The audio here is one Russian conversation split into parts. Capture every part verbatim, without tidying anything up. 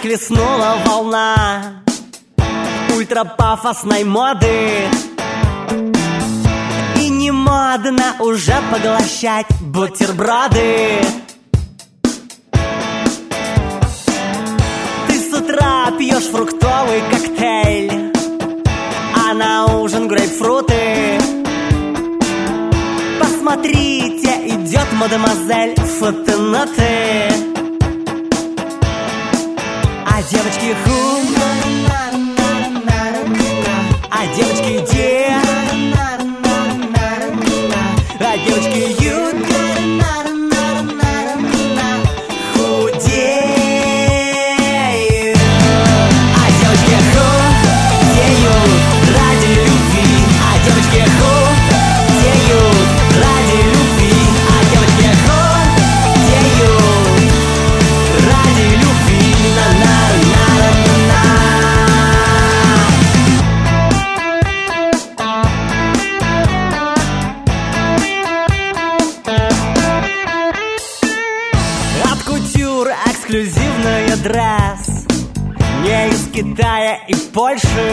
захлестнула волна ультрапафосной моды, и не модно уже поглощать бутерброды. Ты с утра пьешь фруктовый коктейль, а на ужин грейпфруты. Посмотрите, идет мадемуазель фотоноты. А девочки ху, а девочки где, а девочки ют, худеют. А девочки худеют ради любви, а девочки худеют ради любви, а девочки худеют ради любви. На-на-на-на-на. От кутюр эксклюзивный дресс, не из Китая и Польши,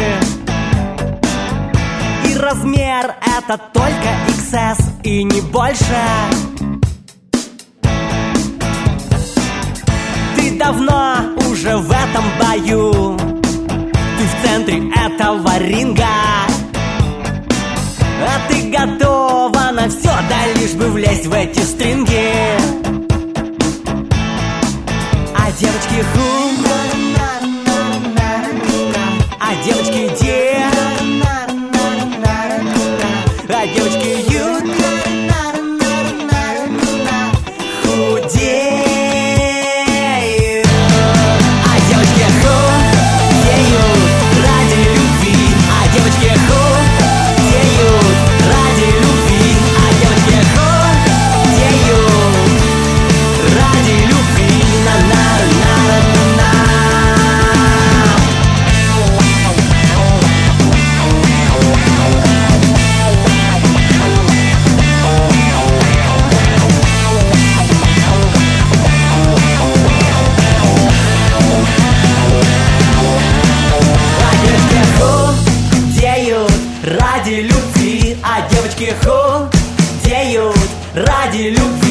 и размер это только икс эс и не больше. Ты давно уже в этом бою, ты в центре этого ринга, а ты готова на все, да лишь бы влезть в эти стринги. А девочки ху, а девочки где, а девочки ют, худеют. А девочки худеют ради любви, а девочки худеют ради любви, а девочки худеют ради любви. На-на-на-на-на. Ради любви, а девочки худеют ради любви.